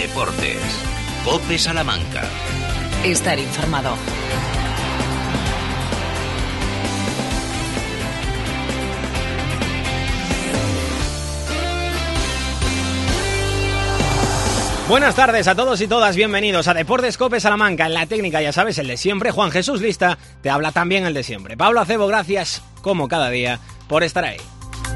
Deportes. COPE Salamanca. Estar informado. Buenas tardes a todos y todas, bienvenidos a Deportes COPE Salamanca. En la técnica, ya sabes, el de siempre. Juan Jesús Lista, te habla también el de siempre. Pablo Acebo, gracias, como cada día, por estar ahí.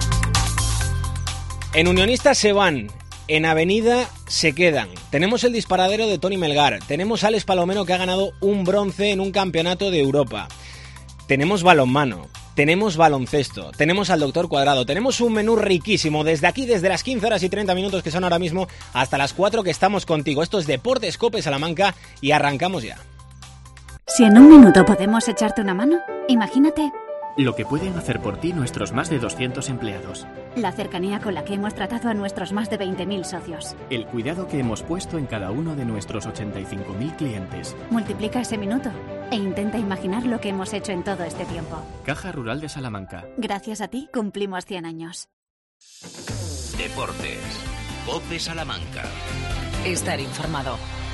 En Unionistas se van, en Avenida se quedan. Tenemos el disparadero de Toni Melgar, tenemos a Alex Palomero, que ha ganado un bronce en un campeonato de Europa. Tenemos balonmano, tenemos baloncesto, tenemos al Doctor Cuadrado, tenemos un menú riquísimo desde aquí, desde las 15 horas y 30 minutos que son ahora mismo hasta las 4 que estamos contigo. Esto es Deportes COPE Salamanca y arrancamos ya. Si en un minuto podemos echarte una mano, imagínate lo que pueden hacer por ti nuestros más de 200 empleados. La cercanía con la que hemos tratado a nuestros más de 20.000 socios. El cuidado que hemos puesto en cada uno de nuestros 85.000 clientes. Multiplica ese minuto e intenta imaginar lo que hemos hecho en todo este tiempo. Caja Rural de Salamanca. Gracias a ti cumplimos 100 años. Deportes. COPE Salamanca. Estar informado.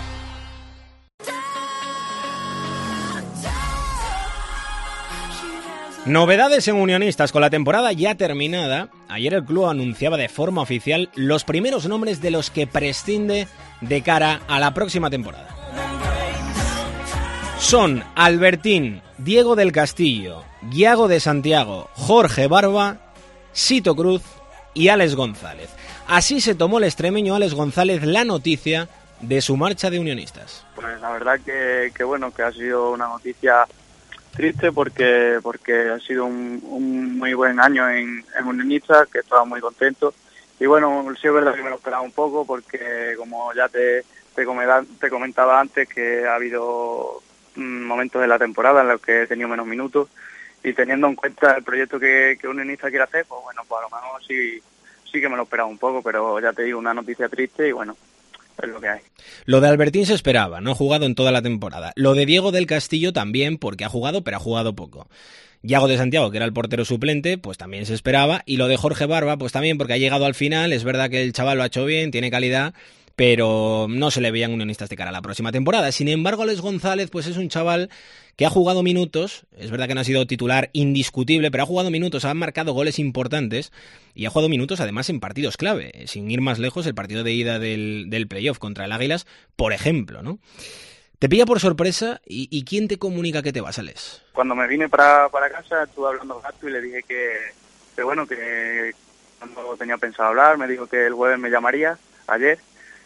Novedades en Unionistas. Con la temporada ya terminada, ayer el club anunciaba de forma oficial los primeros nombres de los que prescinde de cara a la próxima temporada. Son Albertín, Diego del Castillo, Yago de Santiago, Jorge Barba, Sito Cruz y Alex González. Así se tomó el extremeño Alex González la noticia de su marcha de Unionistas. Pues la verdad que bueno, que ha sido una noticia triste porque ha sido un muy buen año en Unionistas, que estaba muy contento. Y bueno, sí es verdad que me lo esperaba un poco porque, como ya te comentaba antes, que ha habido momentos de la temporada en los que he tenido menos minutos, y teniendo en cuenta el proyecto que Unionistas quiere hacer, pues bueno, pues a lo mejor sí que me lo esperaba un poco, pero ya te digo, una noticia triste y bueno, es lo que hay. Lo de Albertín se esperaba, no ha jugado en toda la temporada. Lo de Diego del Castillo también, porque ha jugado, pero ha jugado poco. Yago de Santiago, que era el portero suplente, pues también se esperaba. Y lo de Jorge Barba, pues también, porque ha llegado al final. Es verdad que el chaval lo ha hecho bien, tiene calidad, pero no se le veían Unionistas de cara a la próxima temporada. Sin embargo, Alex González, pues es un chaval que ha jugado minutos. Es verdad que no ha sido titular indiscutible, pero ha jugado minutos, ha marcado goles importantes y ha jugado minutos además en partidos clave. Sin ir más lejos, el partido de ida del playoff contra el Águilas, por ejemplo, ¿no? ¿Te pilla por sorpresa? ¿Y quién te comunica que te vas, Alex? Cuando me vine para casa estuve hablando con Gato y le dije que bueno, que cuando tenía pensado hablar, me dijo que el jueves me llamaría, ayer,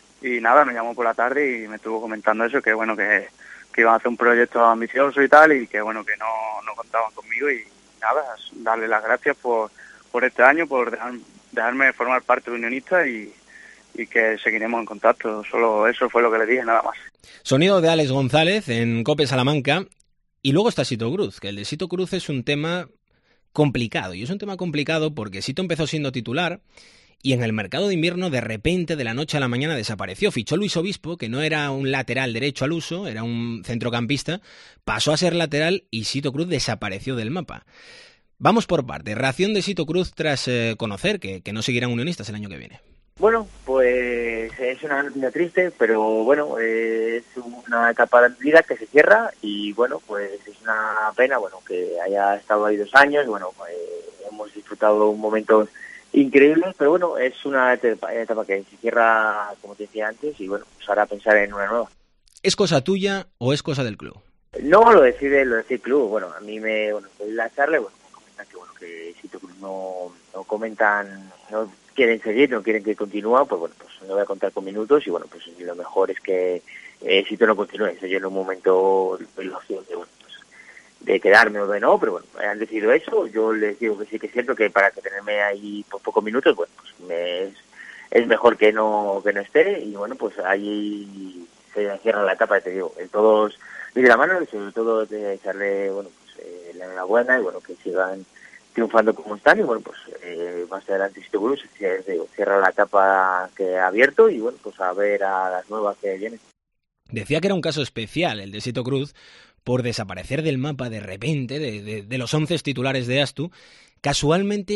y nada, me llamó por la tarde y me estuvo comentando eso, que bueno, que iban a hacer un proyecto ambicioso y tal, y que bueno, que no contaban conmigo, y nada, darle las gracias por este año, por dejarme formar parte de Unionistas, y que seguiremos en contacto. Solo eso fue lo que le dije, nada más. Sonido de Alex González en COPE Salamanca. Y luego está Sito Cruz, que el de Sito Cruz es un tema complicado. Y es un tema complicado porque Sito empezó siendo titular y en el mercado de invierno de repente, de la noche a la mañana, desapareció. Fichó Luis Obispo, que no era un lateral derecho al uso, era un centrocampista, pasó a ser lateral y Sito Cruz desapareció del mapa. Vamos por partes. Reacción de Sito Cruz tras conocer que no seguirán Unionistas el año que viene. Bueno, pues es una noticia triste, pero bueno, es una etapa de vida que se cierra y bueno, pues es una pena, bueno, que haya estado ahí 2 años, bueno, hemos disfrutado un momento increíble, pero bueno, es una etapa que se cierra, como te decía antes, y bueno, pues ahora pensar en una nueva. ¿Es cosa tuya o es cosa del club? No, lo decide el club. Bueno, a mí me la charla, bueno, me comentan que bueno, que Sito Cruz no comentan, no quieren seguir, no quieren que continúe, pues bueno, pues no voy a contar con minutos y bueno, pues lo mejor es que Sito no continúe. Eso yo en un momento la opción de, bueno, pues, de quedarme o de no, pero bueno, han decidido eso. Yo les digo que sí, que es cierto que para que tenerme ahí por pocos minutos, bueno, pues es mejor que no esté, y bueno, pues ahí se cierra la etapa, te digo, todos y de la mano, y sobre todo de echarle, bueno, pues la enhorabuena, y bueno, que sigan triunfando como están, y bueno, pues más adelante Sito Cruz cierra la etapa que ha abierto, y bueno, pues a ver a las nuevas que vienen. Decía que era un caso especial el de Sito Cruz por desaparecer del mapa de repente, de los 11 titulares de Astu. Casualmente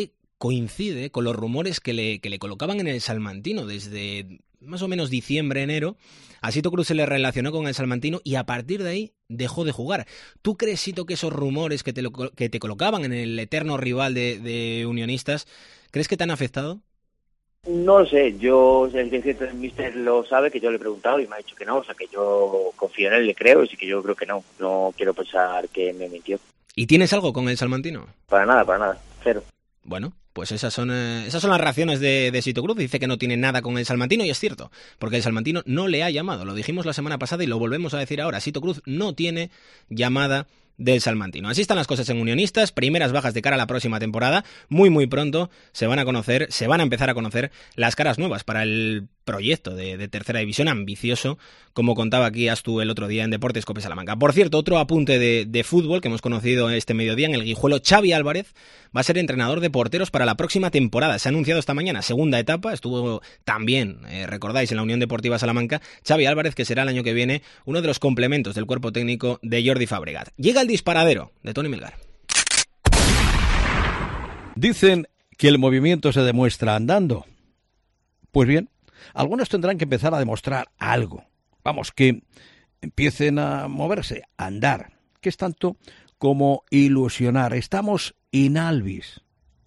coincide con los rumores que le colocaban en el Salmantino desde más o menos diciembre, enero. A Sito Cruz se le relacionó con el Salmantino y a partir de ahí dejó de jugar. ¿Tú crees, Sito, que esos rumores que te colocaban en el eterno rival de Unionistas, crees que te han afectado? No lo sé, yo, el míster lo sabe, que yo le he preguntado y me ha dicho que no, o sea que yo confío en él, le creo, y que yo creo que no quiero pensar que me mintió. ¿Y tienes algo con el Salmantino? Para nada, cero. Bueno, pues esas son las reacciones de Sito Cruz. Dice que no tiene nada con el Salmantino y es cierto, porque el Salmantino no le ha llamado. Lo dijimos la semana pasada y lo volvemos a decir ahora. Sito Cruz no tiene llamada del Salmantino. Así están las cosas en Unionistas, primeras bajas de cara a la próxima temporada. Muy pronto se van a empezar a conocer las caras nuevas para el proyecto de tercera división ambicioso, como contaba aquí Astu el otro día en Deportes Cope Salamanca. Por cierto, otro apunte de fútbol que hemos conocido este mediodía en el Guijuelo: Xavi Álvarez va a ser entrenador de porteros para la próxima temporada. Se ha anunciado esta mañana, segunda etapa, estuvo también, recordáis, en la Unión Deportiva Salamanca, Xavi Álvarez, que será el año que viene uno de los complementos del cuerpo técnico de Jordi Fabregat. Llega el disparadero de Toni Melgar. Dicen que el movimiento se demuestra andando. Pues bien, algunos tendrán que empezar a demostrar algo. Vamos, que empiecen a moverse, a andar, que es tanto como ilusionar. Estamos in albis.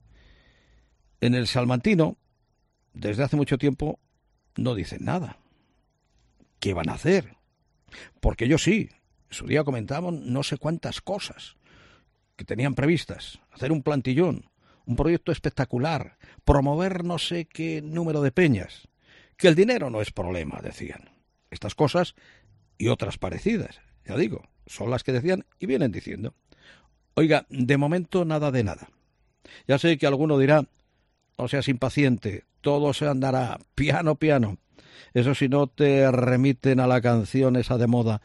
En el Salmantino, desde hace mucho tiempo, no dicen nada. ¿Qué van a hacer? Porque ellos sí, en su día comentaban no sé cuántas cosas que tenían previstas. Hacer un plantillón, un proyecto espectacular, promover no sé qué número de peñas. Que el dinero no es problema, decían. Estas cosas y otras parecidas, ya digo, son las que decían y vienen diciendo. Oiga, de momento nada de nada. Ya sé que alguno dirá, no seas impaciente, todo se andará piano, piano. Eso si no te remiten a la canción esa de moda,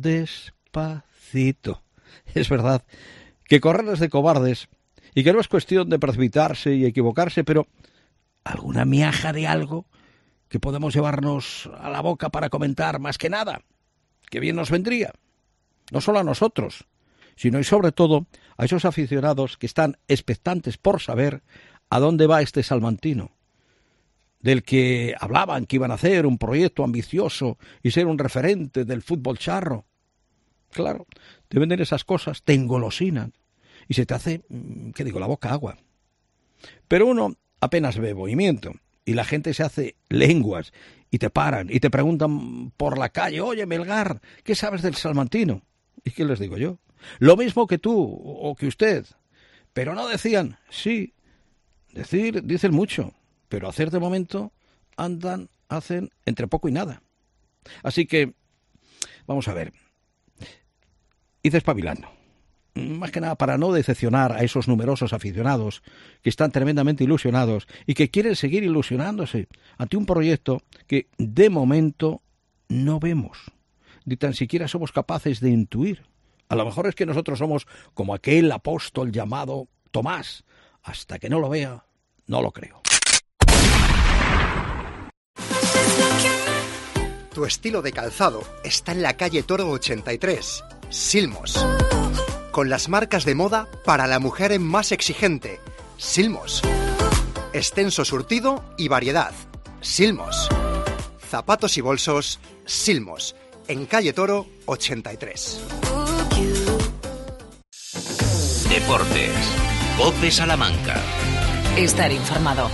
despacito. Es verdad que correr es de cobardes y que no es cuestión de precipitarse y equivocarse, pero alguna miaja de algo que podemos llevarnos a la boca para comentar, más que nada, que bien nos vendría, no solo a nosotros, sino y sobre todo a esos aficionados que están expectantes por saber a dónde va este salmantino, del que hablaban que iban a hacer un proyecto ambicioso y ser un referente del fútbol charro. Claro, te venden esas cosas, te engolosinan y se te hace, ¿qué digo?, la boca agua. Pero uno apenas ve movimiento y la gente se hace lenguas y te paran y te preguntan por la calle, oye, Melgar, ¿qué sabes del salmantino? ¿Y qué les digo yo? Lo mismo que tú o que usted. Pero no decían, sí, dicen mucho, pero hacer de momento hacen entre poco y nada. Así que, vamos a ver, id espabilando. Más que nada para no decepcionar a esos numerosos aficionados que están tremendamente ilusionados y que quieren seguir ilusionándose ante un proyecto que de momento no vemos, ni tan siquiera somos capaces de intuir. A lo mejor es que nosotros somos como aquel apóstol llamado Tomás. Hasta que no lo vea, no lo creo. Tu estilo de calzado está en la calle Toro 83, Silmos. Con las marcas de moda para la mujer más exigente, Silmos. Extenso surtido y variedad, Silmos. Zapatos y bolsos, Silmos. En calle Toro 83. Deportes. Cope Salamanca. Estar informado.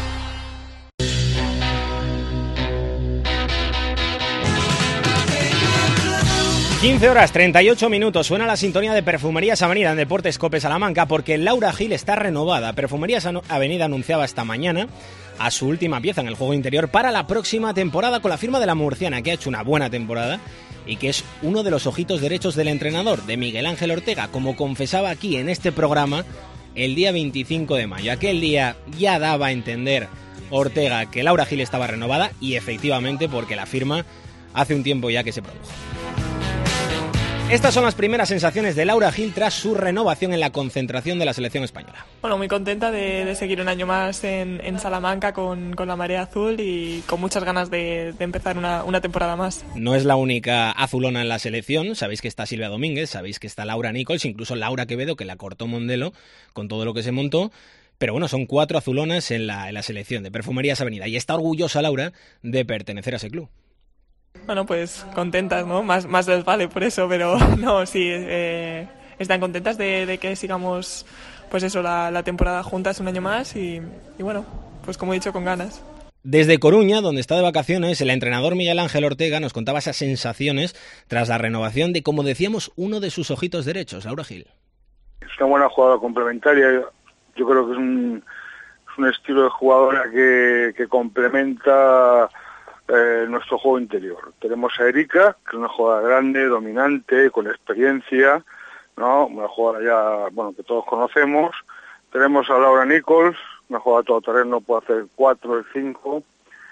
15:38. Suena la sintonía de Perfumerías Avenida en Deportes Cope Salamanca porque Laura Gil está renovada. Perfumerías Avenida anunciaba esta mañana a su última pieza en el juego interior para la próxima temporada con la firma de la murciana, que ha hecho una buena temporada y que es uno de los ojitos derechos del entrenador, de Miguel Ángel Ortega, como confesaba aquí en este programa el día 25 de mayo. Aquel día ya daba a entender Ortega que Laura Gil estaba renovada y efectivamente, porque la firma hace un tiempo ya que se produjo. Estas son las primeras sensaciones de Laura Gil tras su renovación en la concentración de la selección española. Bueno, muy contenta de seguir un año más en Salamanca con la Marea Azul y con muchas ganas de empezar una temporada más. No es la única azulona en la selección, sabéis que está Silvia Domínguez, sabéis que está Laura Nichols, incluso Laura Quevedo, que la cortó Mondelo con todo lo que se montó, Pero bueno, son 4 azulonas en la selección de Perfumerías Avenida. Y está orgullosa Laura de pertenecer a ese club. Bueno, pues contentas, ¿no? Más les vale por eso, pero no, sí, están contentas de que sigamos, pues eso, la temporada juntas un año más y bueno, pues como he dicho, con ganas. Desde Coruña, donde está de vacaciones, el entrenador Miguel Ángel Ortega nos contaba esas sensaciones tras la renovación de, como decíamos, uno de sus ojitos derechos, Laura Gil. Es una buena jugadora complementaria. Yo creo que es un estilo de jugadora que complementa nuestro juego interior. Tenemos a Erika, que es una jugadora grande, dominante, con experiencia, ¿no? Una jugadora ya, bueno, que todos conocemos. Tenemos a Laura Nichols, una jugadora todoterreno, puede hacer 4 o 5.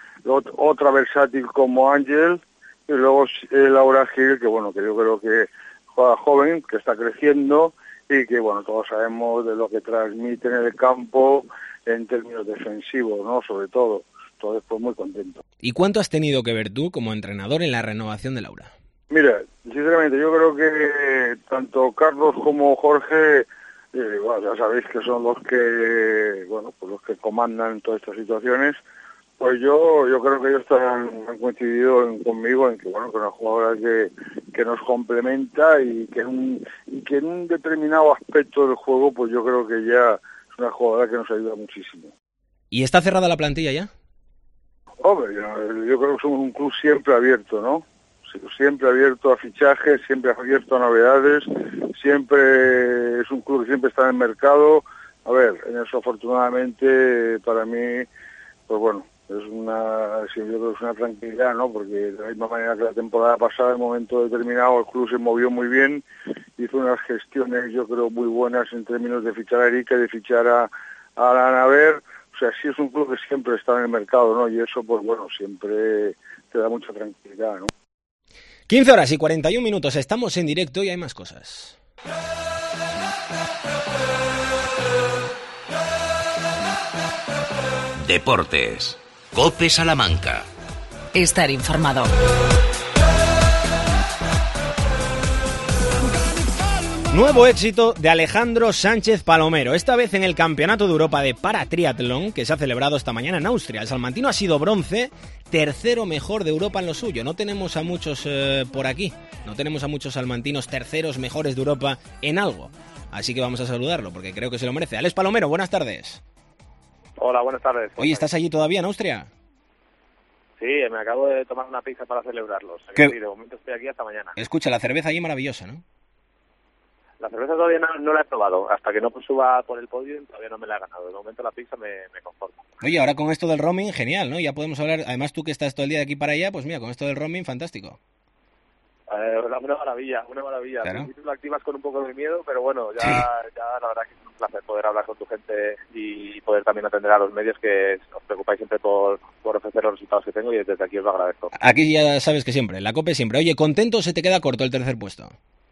Otra versátil como Ángel, y luego Laura Gil, que bueno, que yo creo que juega joven, que está creciendo y que bueno, todos sabemos de lo que transmite en el campo en términos defensivos, ¿no? Sobre todo. Entonces, pues muy contento. ¿Y cuánto has tenido que ver tú como entrenador en la renovación de Laura? Mira, sinceramente yo creo que tanto Carlos como Jorge, bueno, ya sabéis que son los que, bueno, pues los que comandan todas estas situaciones. Pues yo creo que ellos han coincidido conmigo en que, bueno, que una jugadora que nos complementa y que en un determinado aspecto del juego, pues yo creo que ya es una jugadora que nos ayuda muchísimo. ¿Y está cerrada la plantilla ya? Hombre, yo creo que somos un club siempre abierto, ¿no? Siempre abierto a fichajes, siempre abierto a novedades, siempre es un club que siempre está en el mercado. A ver, en eso afortunadamente para mí, pues bueno, yo creo que es una tranquilidad, ¿no? Porque de la misma manera que la temporada pasada, en un momento determinado, el club se movió muy bien, hizo unas gestiones, yo creo, muy buenas en términos de fichar a Erika y de fichar a la Naver. O sea, sí es un club que siempre está en el mercado, ¿no? Y eso, pues bueno, siempre te da mucha tranquilidad, ¿no? 15 horas y 41 minutos, estamos en directo y hay más cosas. Deportes. COPE Salamanca. Estar informado. Nuevo éxito de Alejandro Sánchez Palomero, esta vez en el Campeonato de Europa de Paratriatlón que se ha celebrado esta mañana en Austria. El salmantino ha sido bronce, tercero mejor de Europa en lo suyo. No tenemos a muchos por aquí, no tenemos a muchos salmantinos terceros mejores de Europa en algo. Así que vamos a saludarlo porque creo que se lo merece. Alex Palomero, buenas tardes. Hola, buenas tardes. Oye, ¿estás allí todavía en Austria? Sí, me acabo de tomar una pizza para celebrarlo. O sea que sí, de momento estoy aquí hasta mañana. Escucha, la cerveza allí maravillosa, ¿no? La cerveza todavía no la he probado. Hasta que no suba por el podio todavía no me la he ganado. De momento la pizza me conformo. Oye, ahora con esto del roaming, genial, ¿no? Ya podemos hablar, además tú que estás todo el día de aquí para allá, pues mira, con esto del roaming, fantástico. Una maravilla. Claro. Al principio lo activas con un poco de miedo, pero bueno, ya la verdad que es un placer poder hablar con tu gente y poder también atender a los medios que os preocupáis siempre por ofrecer los resultados que tengo y desde aquí os lo agradezco. Aquí ya sabes que siempre, la COPE siempre. Oye, ¿contento o se te queda corto el tercer puesto?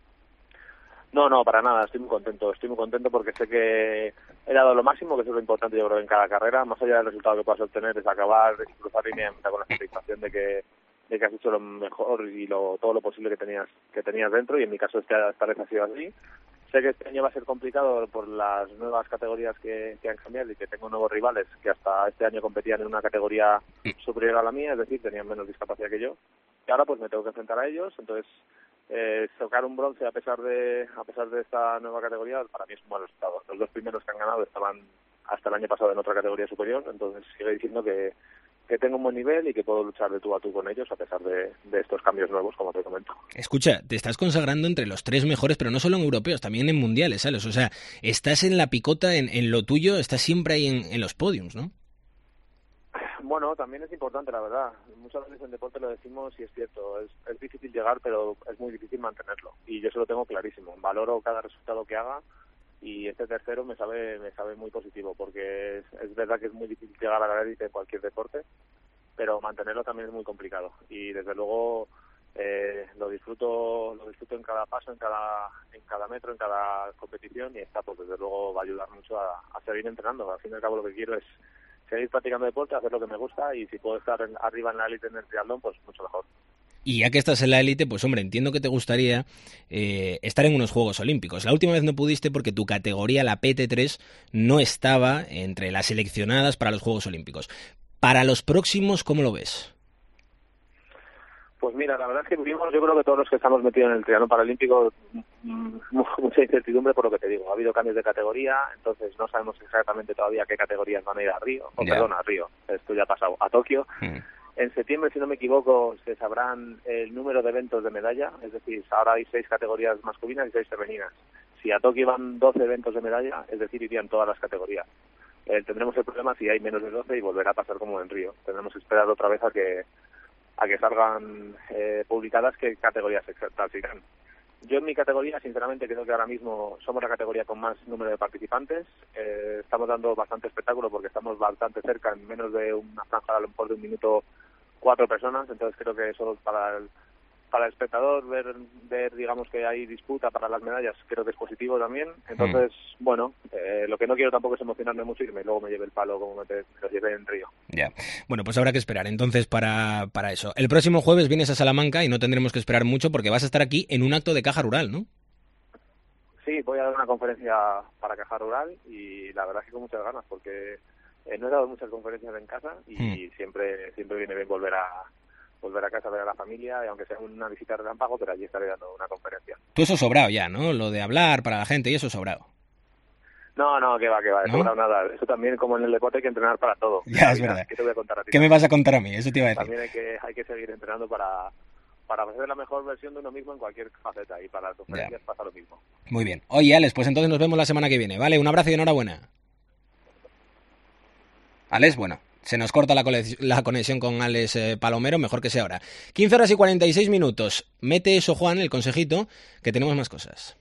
No, para nada, estoy muy contento porque sé que he dado lo máximo, que eso es lo importante yo creo en cada carrera, más allá del resultado que puedas obtener, es acabar y cruzar línea con la satisfacción de que has hecho lo mejor y todo lo posible que tenías dentro, y en mi caso esta vez ha sido así. Sé que este año va a ser complicado por las nuevas categorías que han cambiado y que tengo nuevos rivales que hasta este año competían en una categoría superior a la mía, es decir, tenían menos discapacidad que yo, y ahora pues me tengo que enfrentar a ellos. Entonces tocar un bronce a pesar de esta nueva categoría para mí es un buen resultado. Los dos primeros que han ganado estaban hasta el año pasado en otra categoría superior, entonces sigue diciendo que tengo un buen nivel y que puedo luchar de tú a tú con ellos a pesar de estos cambios nuevos, como te comento. Escucha, te estás consagrando entre los 3 mejores, pero no solo en europeos, también en mundiales, ¿sabes? O sea, estás en la picota, en lo tuyo, estás siempre ahí en los podiums, ¿no? Bueno, también es importante, la verdad. Muchas veces en deporte lo decimos y es cierto. Es difícil llegar, pero es muy difícil mantenerlo. Y yo se lo tengo clarísimo. Valoro cada resultado que haga y este tercero me sabe muy positivo, porque es verdad que es muy difícil llegar a la élite en cualquier deporte, pero mantenerlo también es muy complicado. Y desde luego lo disfruto en cada paso, en cada metro, en cada competición, y esta pues desde luego va a ayudar mucho a seguir entrenando. Al fin y al cabo lo que quiero es seguir practicando deporte, hacer lo que me gusta, y si puedo estar arriba en la élite en el triatlón, pues mucho mejor. Y ya que estás en la élite, pues hombre, entiendo que te gustaría estar en unos Juegos Olímpicos. La última vez no pudiste porque tu categoría, la PT3, no estaba entre las seleccionadas para los Juegos Olímpicos. Para los próximos, ¿cómo lo ves? Pues mira, la verdad es que vivimos, yo creo que todos los que estamos metidos en el triatlón paralímpico, mucha incertidumbre por lo que te digo. Ha habido cambios de categoría, entonces no sabemos exactamente todavía qué categorías van a ir a Río. Perdón, a Río, esto ya ha pasado, a Tokio. En septiembre, si no me equivoco, se sabrán el número de eventos de medalla, es decir, ahora hay 6 categorías masculinas y 6 femeninas. Si a Tokio van 12 eventos de medalla, es decir, irían todas las categorías. Tendremos el problema si hay menos de 12 y volverá a pasar como en Río. Tendremos que esperar otra vez a que salgan publicadas qué categorías exactas irán. Yo en mi categoría, sinceramente, creo que ahora mismo somos la categoría con más número de participantes. Estamos dando bastante espectáculo porque estamos bastante cerca, en menos de una franja a lo mejor de un minuto, 4 personas. Entonces creo que eso para el espectador, ver digamos que hay disputa para las medallas, creo que es positivo también. Entonces, bueno, lo que no quiero tampoco es emocionarme mucho y que luego me lleve el palo como me lo llevé en Río. Ya. Bueno, pues habrá que esperar entonces para eso. El próximo jueves vienes a Salamanca y no tendremos que esperar mucho porque vas a estar aquí en un acto de Caja Rural, ¿no? Sí, voy a dar una conferencia para Caja Rural y la verdad es que con muchas ganas porque no he dado muchas conferencias en casa y siempre viene bien volver a casa a ver a la familia, y aunque sea una visita relámpago, pero allí estaré dando una conferencia. Tú eso sobrado ya, ¿no? Lo de hablar para la gente y eso sobrado. No, que va, ¿No? sobrado nada. Eso también, como en el deporte, hay que entrenar para todo. Ya, es verdad. ¿Qué te voy a contar a ti? ¿Qué me vas a contar a mí? Eso te iba a decir. También hay que seguir entrenando para hacer la mejor versión de uno mismo en cualquier faceta, y para las conferencias pasa lo mismo. Muy bien. Oye, Alex, pues entonces nos vemos la semana que viene, ¿vale? Un abrazo y enhorabuena. Alex, bueno, se nos corta la conexión con Alex Palomero, mejor que sea ahora. 15 horas y 46 minutos. Mete eso, Juan, el consejito, que tenemos más cosas.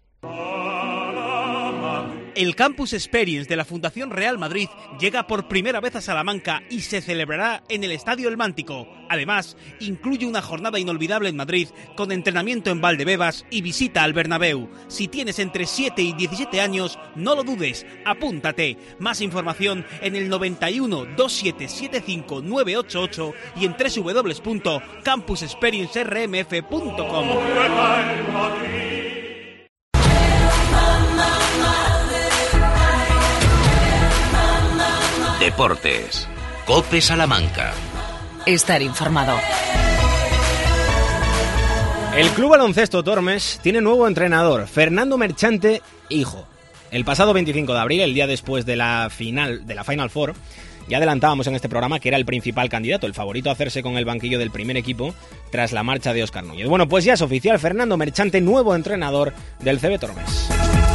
El Campus Experience de la Fundación Real Madrid llega por primera vez a Salamanca y se celebrará en el Estadio El Mántico. Además, incluye una jornada inolvidable en Madrid con entrenamiento en Valdebebas y visita al Bernabéu. Si tienes entre 7 y 17 años, no lo dudes, apúntate. Más información en el 91 2775 988 y en www.campusexperiencermf.com. Deportes. COPE Salamanca. Estar informado. El Club Baloncesto Tormes tiene nuevo entrenador, Fernando Merchante, hijo. El pasado 25 de abril, el día después de la Final Four, ya adelantábamos en este programa que era el principal candidato, el favorito a hacerse con el banquillo del primer equipo tras la marcha de Óscar Núñez. Bueno, pues ya es oficial, Fernando Merchante, nuevo entrenador del CB Tormes.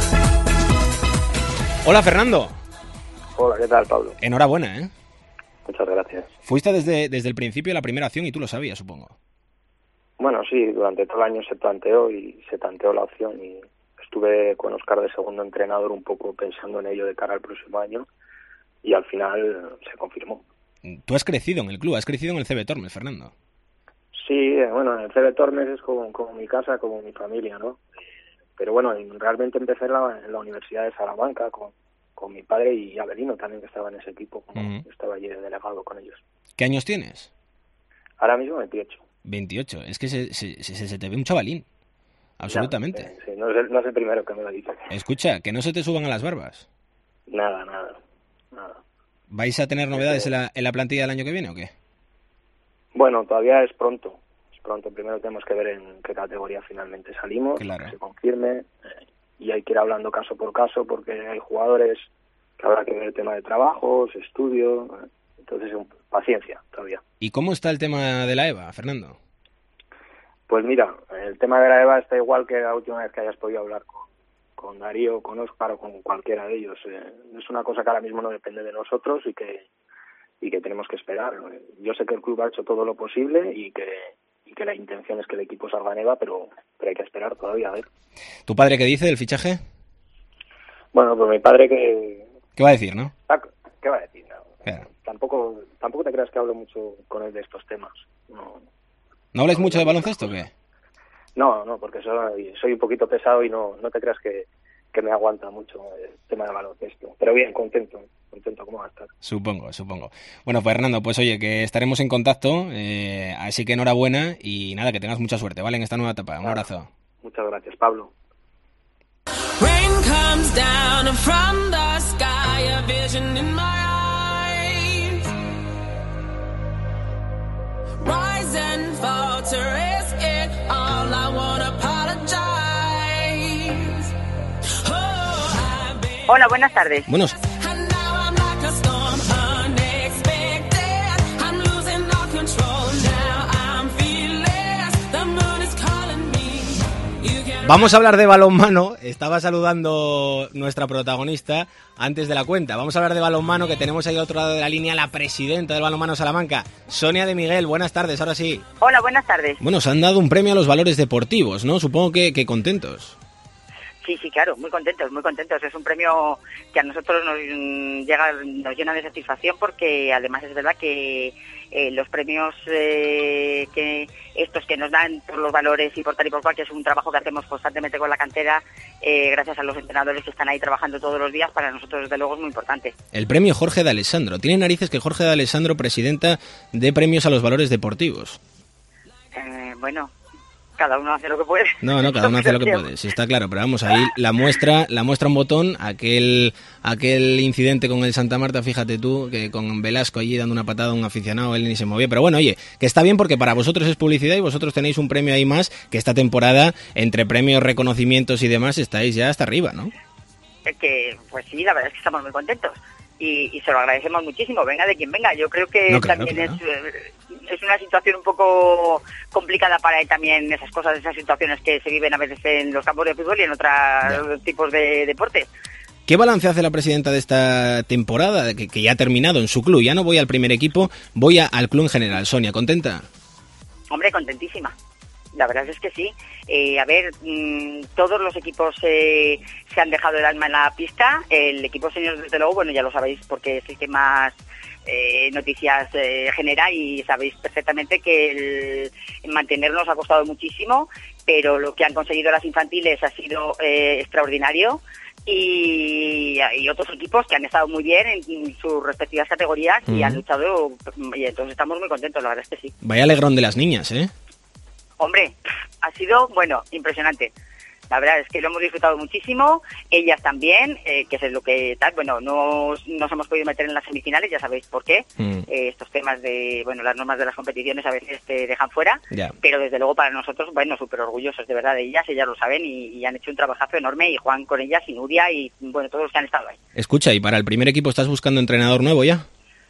Hola, Fernando. Hola, ¿qué tal, Pablo? Enhorabuena, ¿eh? Muchas gracias. Fuiste desde el principio de la primera acción y tú lo sabías, supongo. Bueno, sí, durante todo el año se planteó la opción y estuve con Óscar de segundo entrenador un poco pensando en ello de cara al próximo año y al final se confirmó. Tú has crecido en el club, has crecido en el CB Tormes, Fernando. Sí, bueno, el CB Tormes es como mi casa, como mi familia, ¿no? Pero bueno, realmente empecé en la Universidad de Salamanca con mi padre y Avelino también, que estaba en ese equipo, estaba allí de delegado con ellos. ¿Qué años tienes? Ahora mismo 28. 28, es que se te ve un chavalín, absolutamente. Sí, no es el primero que me lo dice. Escucha, que no se te suban a las barbas. Nada. ¿Vais a tener novedades en la plantilla del año que viene o qué? Bueno, todavía es pronto. Primero tenemos que ver en qué categoría finalmente salimos, claro, que se confirme, y hay que ir hablando caso por caso porque hay jugadores que habrá que ver el tema de trabajos, estudio, entonces paciencia todavía. ¿Y cómo está el tema de la EVA, Fernando? Pues mira, el tema de la EVA está igual que la última vez que hayas podido hablar con Darío, con Óscar o con cualquiera de ellos. Es una cosa que ahora mismo no depende de nosotros y que tenemos que esperar. Yo sé que el club ha hecho todo lo posible y que la intención es que el equipo salga en EVA, pero hay que esperar todavía, a ver. ¿Tu padre qué dice del fichaje? Bueno, pues mi padre que... ¿Qué va a decir, no? ¿Qué va a decir? No. Claro. Tampoco te creas que hablo mucho con él de estos temas. ¿No hablas mucho de baloncesto o qué? No, porque soy un poquito pesado y no te creas que me aguanta mucho el tema de baloncesto. Pero bien, contento. contento como va a estar. Supongo. Bueno, pues Hernando, pues oye, que estaremos en contacto, así que enhorabuena y nada, que tengas mucha suerte, ¿vale? En esta nueva etapa. Un abrazo. Muchas gracias, Pablo. Rain comes down from the sky, a vision in my eyes. Rise and falter, is it all? I won't apologize. Hola, buenas tardes. Buenos. Vamos a hablar de balonmano. Estaba saludando nuestra protagonista antes de la cuenta. Vamos a hablar de balonmano, que tenemos ahí al otro lado de la línea la presidenta del Balonmano Salamanca, Sonia de Miguel. Buenas tardes, ahora sí. Hola, buenas tardes. Bueno, se han dado un premio a los valores deportivos, ¿no? Supongo que contentos. Sí, claro, muy contentos. Es un premio que a nosotros nos llena de satisfacción, porque además es verdad que los premios que nos dan por los valores y por tal y por cual, que es un trabajo que hacemos constantemente con la cantera, gracias a los entrenadores que están ahí trabajando todos los días, para nosotros desde luego es muy importante. El premio Jorge de Alessandro. Tiene narices que Jorge de Alessandro, presidenta de premios a los valores deportivos. Bueno, cada uno hace lo que puede. No, cada uno hace lo que puede, sí, está claro, pero vamos, ahí la muestra un botón, aquel incidente con el Santa Marta, fíjate tú, que con Velasco allí dando una patada a un aficionado, él ni se movía, pero bueno, oye, que está bien, porque para vosotros es publicidad y vosotros tenéis un premio ahí más, que esta temporada, entre premios, reconocimientos y demás, estáis ya hasta arriba, ¿no? Pues sí, la verdad es que estamos muy contentos y se lo agradecemos muchísimo, venga de quien venga. Yo creo que también es una situación un poco complicada para él también, esas situaciones que se viven a veces en los campos de fútbol y en otros tipos de deportes. ¿Qué balance hace la presidenta de esta temporada, que ya ha terminado en su club? Ya no voy al primer equipo, voy al club en general. Sonia, ¿contenta? Hombre, contentísima. La verdad es que sí. Todos los equipos se han dejado el alma en la pista. El equipo senior, desde luego, bueno, ya lo sabéis, porque es el que más noticias genera, y sabéis perfectamente que el mantenernos ha costado muchísimo, pero lo que han conseguido las infantiles ha sido extraordinario. Y otros equipos que han estado muy bien en sus respectivas categorías y han luchado, y entonces estamos muy contentos, la verdad es que sí. Vaya alegrón de las niñas, ¿eh? Hombre, ha sido, impresionante. La verdad es que lo hemos disfrutado muchísimo, ellas también, que es lo que tal. Bueno, no nos hemos podido meter en las semifinales, ya sabéis por qué. Estos temas de, las normas de las competiciones a veces te dejan fuera, pero desde luego para nosotros, súper orgullosos de verdad de ellas lo saben y han hecho un trabajazo enorme, y Juan con ellas, y Nuria, y todos los que han estado ahí. Escucha, ¿y para el primer equipo estás buscando entrenador nuevo ya?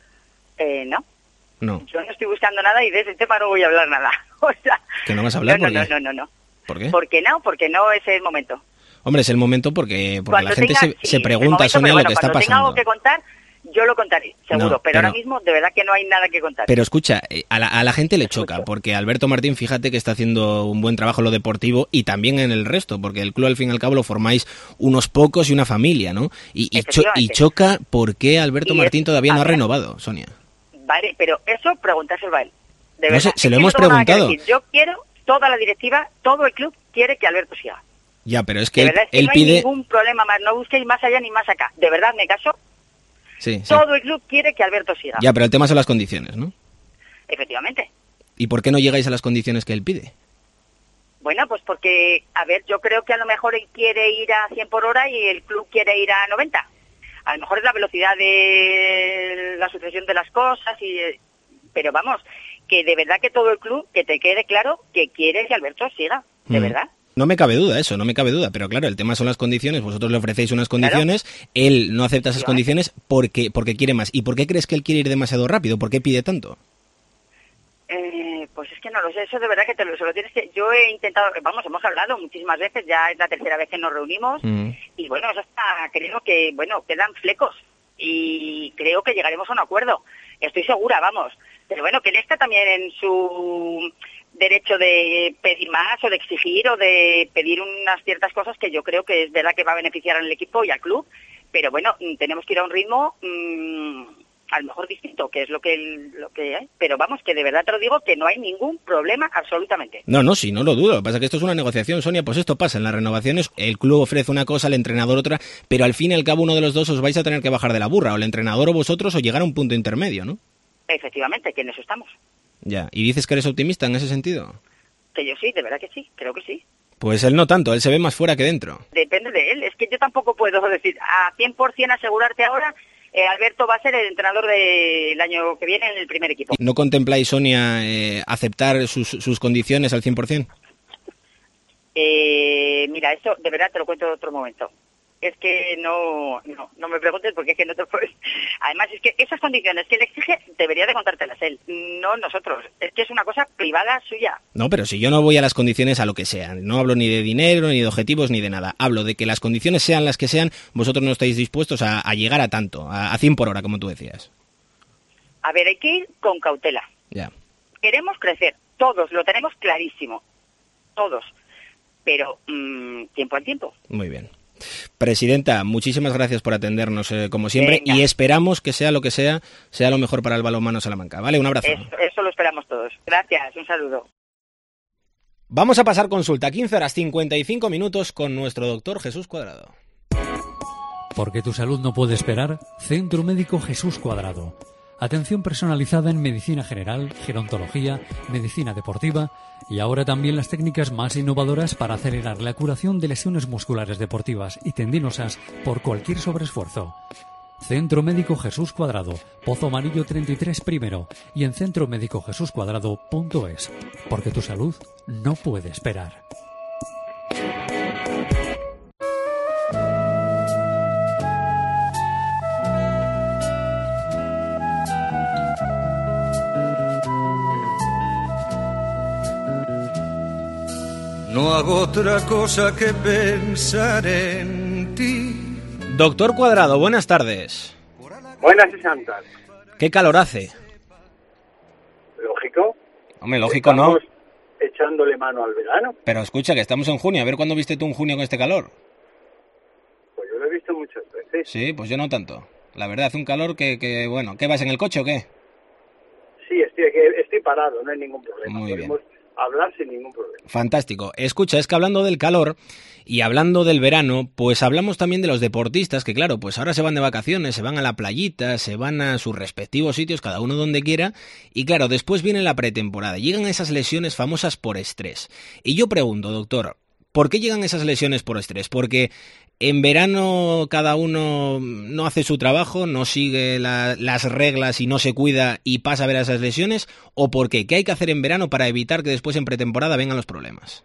No. Yo no estoy buscando nada y de ese tema no voy a hablar nada. ¿Que no vas a hablar? No. ¿Por qué? Porque no es el momento. Hombre, es el momento porque la gente se pregunta, Sonia, lo que está pasando. Cuando tenga algo que contar, yo lo contaré, seguro, pero ahora mismo de verdad que no hay nada que contar. Pero escucha, a la gente le choca, porque Alberto Martín, fíjate que está haciendo un buen trabajo en lo deportivo y también en el resto, porque el club al fin y al cabo lo formáis unos pocos y una familia, ¿no? Y choca por qué Alberto Martín todavía no ha renovado, Sonia. Vale, pero eso pregúntaselo a él. De verdad, no sé, se lo hemos preguntado. Yo quiero, toda la directiva, todo el club quiere que Alberto siga. Ya, pero es que él pide... No hay ningún problema más, no busquéis más allá ni más acá. De verdad, me caso. Sí. Todo el club quiere que Alberto siga. Ya, pero el tema son las condiciones, ¿no? Efectivamente. ¿Y por qué no llegáis a las condiciones que él pide? Bueno, pues porque, yo creo que a lo mejor él quiere ir a 100 por hora y el club quiere ir a 90. A lo mejor es la velocidad de la sucesión de las cosas, pero vamos, que de verdad que todo el club, que te quede claro, que quiere que Alberto siga, de verdad. No me cabe duda, pero claro, el tema son las condiciones, vosotros le ofrecéis unas condiciones, él no acepta esas condiciones porque quiere más. ¿Y por qué crees que él quiere ir demasiado rápido? ¿Por qué pide tanto? Pues es que no lo sé, eso de verdad que se lo tienes que... Yo he intentado, hemos hablado muchísimas veces, ya es la tercera vez que nos reunimos, y eso está, creo que, quedan flecos, y creo que llegaremos a un acuerdo, estoy segura, pero que él está también en su derecho de pedir más, o de exigir, o de pedir unas ciertas cosas que yo creo que es verdad que va a beneficiar al equipo y al club, pero tenemos que ir a un ritmo a lo mejor distinto, que es lo que hay. Pero vamos, que de verdad te lo digo, que no hay ningún problema absolutamente. No, sí, no lo dudo. Lo que pasa es que esto es una negociación, Sonia, pues esto pasa en las renovaciones, el club ofrece una cosa, el entrenador otra, pero al fin y al cabo uno de los dos os vais a tener que bajar de la burra, o el entrenador o vosotros, o llegar a un punto intermedio, ¿no? Efectivamente, que en eso estamos. Ya, ¿y dices que eres optimista en ese sentido? Que yo sí, de verdad que sí, creo que sí. Pues él no tanto, él se ve más fuera que dentro. Depende de él, es que yo tampoco puedo decir a 100% asegurarte ahora, Alberto va a ser el entrenador del año que viene en el primer equipo. ¿No contempláis, Sonia, aceptar sus condiciones al 100%? Mira, eso de verdad te lo cuento en otro momento. Es que no me preguntes porque es que no te puedes... Además, es que esas condiciones que él exige debería de contártelas él, no nosotros. Es que es una cosa privada suya. No, pero si yo no voy a las condiciones a lo que sean, no hablo ni de dinero, ni de objetivos, ni de nada. Hablo de que las condiciones sean las que sean, vosotros no estáis dispuestos a llegar a tanto, a 100 por hora, como tú decías. A ver, hay que ir con cautela. Ya. Queremos crecer, todos, lo tenemos clarísimo, todos. Pero tiempo al tiempo. Muy bien. Presidenta, muchísimas gracias por atendernos como siempre. Venga. Y esperamos que sea lo que sea lo mejor para el balonmano Salamanca. ¿Vale? Un abrazo. Eso lo esperamos todos. Gracias, un saludo. Vamos a pasar consulta, 15 horas 55 minutos con nuestro doctor Jesús Cuadrado. Porque tu salud no puede esperar, Centro Médico Jesús Cuadrado. Atención personalizada en medicina general, gerontología, medicina deportiva y ahora también las técnicas más innovadoras para acelerar la curación de lesiones musculares deportivas y tendinosas por cualquier sobreesfuerzo. Centro Médico Jesús Cuadrado, Pozo Amarillo 33 primero y en centromédicojesuscuadrado.es. Porque tu salud no puede esperar. No hago otra cosa que pensar en ti. Doctor Cuadrado, buenas tardes. Buenas y santas. ¿Qué calor hace? Lógico. Hombre, lógico no. Estamos echándole mano al verano. Pero escucha, que estamos en junio. A ver, ¿cuándo viste tú un junio con este calor? Pues yo lo he visto muchas veces. Sí, pues yo no tanto. La verdad, hace un calor que bueno. ¿Qué vas en el coche o qué? Sí, estoy parado, no hay ningún problema. Muy bien. Podemos hablar sin ningún problema. Fantástico. Escucha, es que hablando del calor y hablando del verano, pues hablamos también de los deportistas que, claro, pues ahora se van de vacaciones, se van a la playita, se van a sus respectivos sitios, cada uno donde quiera, y claro, después viene la pretemporada. Llegan esas lesiones famosas por estrés. Y yo pregunto, doctor, ¿por qué llegan esas lesiones por estrés? Porque en verano cada uno no hace su trabajo, no sigue las reglas y no se cuida y pasa a ver esas lesiones, ¿o por qué? ¿Qué hay que hacer en verano para evitar que después en pretemporada vengan los problemas?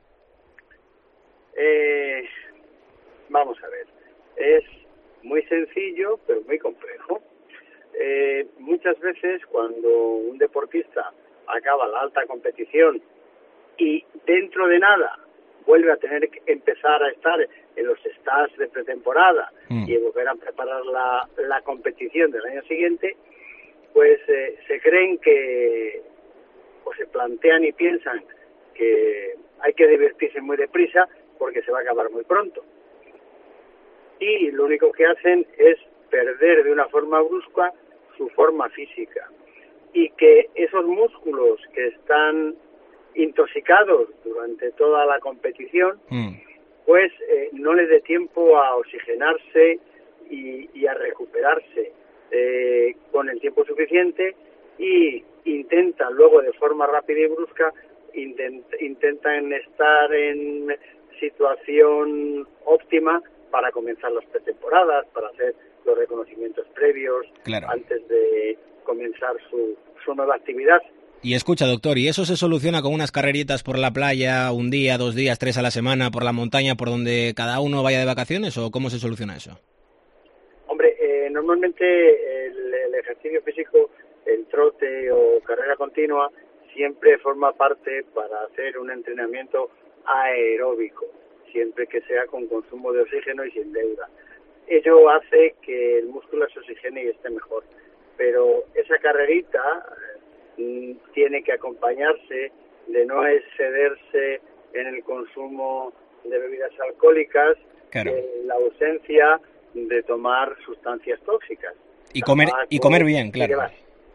Vamos a ver, es muy sencillo pero muy complejo. Muchas veces cuando un deportista acaba la alta competición y dentro de nada vuelve a tener que empezar a estar en los stats de pretemporada y volver a preparar la competición del año siguiente, pues se creen que, o se plantean y piensan que hay que divertirse muy deprisa porque se va a acabar muy pronto. Y lo único que hacen es perder de una forma brusca su forma física. Y que esos músculos que están intoxicados durante toda la competición, pues no les dé tiempo a oxigenarse y a recuperarse con el tiempo suficiente, y intentan luego de forma rápida y brusca intentan estar en situación óptima para comenzar las pretemporadas, para hacer los reconocimientos previos antes de comenzar su nueva actividad. Y escucha, doctor, ¿y eso se soluciona con unas carreritas por la playa, un día, 2 días, 3 a la semana, por la montaña, por donde cada uno vaya de vacaciones, o cómo se soluciona eso? Hombre, normalmente el ejercicio físico, el trote o carrera continua, siempre forma parte para hacer un entrenamiento aeróbico, siempre que sea con consumo de oxígeno y sin deuda. Ello hace que el músculo se oxigene y esté mejor, pero esa carrerita tiene que acompañarse de no excederse en el consumo de bebidas alcohólicas, la ausencia de tomar sustancias tóxicas. Y comer bien, claro. demás.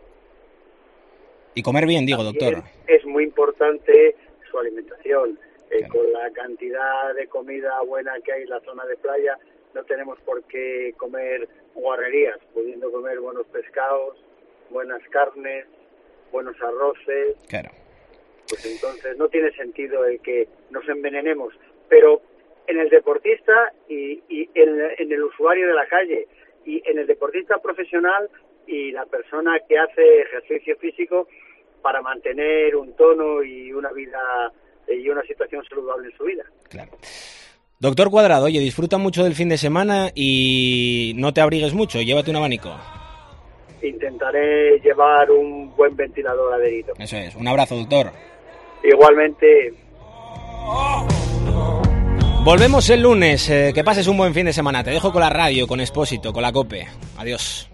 Y comer bien, digo, También doctor. es muy importante su alimentación. Con la cantidad de comida buena que hay en la zona de playa, no tenemos por qué comer guarrerías, pudiendo comer buenos pescados, buenas carnes, buenos arroces. Claro. Pues entonces no tiene sentido el que nos envenenemos. Pero en el deportista y en el usuario de la calle y en el deportista profesional y la persona que hace ejercicio físico para mantener un tono y una vida y una situación saludable en su vida. Claro. Doctor Cuadrado, oye, disfruta mucho del fin de semana y no te abrigues mucho, llévate un abanico. Intentaré llevar un buen ventilador adherido. Eso es. Un abrazo, doctor. Igualmente. Volvemos el lunes. Que pases un buen fin de semana. Te dejo con la radio, con Expósito, con la COPE. Adiós.